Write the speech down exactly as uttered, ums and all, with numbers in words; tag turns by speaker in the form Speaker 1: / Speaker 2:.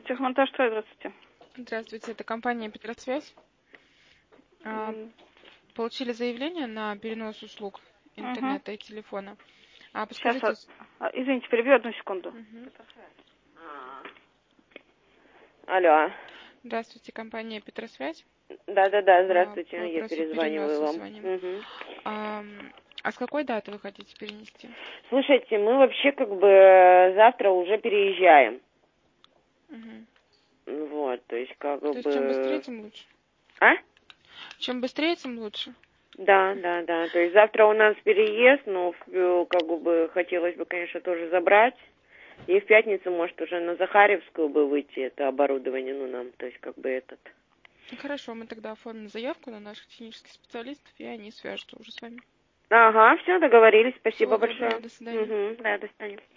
Speaker 1: Техмонтаж Строй, здравствуйте.
Speaker 2: Здравствуйте, это компания Петросвязь. А,
Speaker 1: М,
Speaker 2: Получили заявление на перенос услуг
Speaker 1: Угу.
Speaker 2: интернета и телефона. А
Speaker 1: Сейчас,
Speaker 2: подскажите... с-
Speaker 1: а, извините, перебью одну секунду.
Speaker 2: Мгм.
Speaker 3: Алло.
Speaker 2: Здравствуйте, компания Петросвязь.
Speaker 3: Да-да-да,
Speaker 2: А,
Speaker 3: здравствуйте,
Speaker 2: По
Speaker 3: я
Speaker 2: вопросу
Speaker 3: перезваниваю
Speaker 2: переноса
Speaker 3: вам.
Speaker 2: звоним.
Speaker 3: Мгм.
Speaker 2: А, м, а с какой даты вы хотите перенести?
Speaker 3: Слушайте, мы вообще как бы э, завтра уже переезжаем.
Speaker 2: Мгм.
Speaker 3: Вот, то есть как
Speaker 2: То есть чем быстрее,
Speaker 3: бы...
Speaker 2: тем лучше.
Speaker 3: А?
Speaker 2: Чем быстрее, тем лучше.
Speaker 3: Да, да, да. То есть завтра у нас переезд, но э, как бы хотелось бы, конечно, тоже забрать. И в пятницу, может, уже на Захаревскую бы выйти это оборудование, ну, нам, то есть как бы этот...
Speaker 2: Хорошо, мы тогда оформим заявку на наших технических специалистов, и они свяжутся уже с вами.
Speaker 3: Ага, все, договорились, спасибо
Speaker 2: Всего доброго,
Speaker 3: большое.
Speaker 2: до свидания.
Speaker 3: Угу, да, до свидания.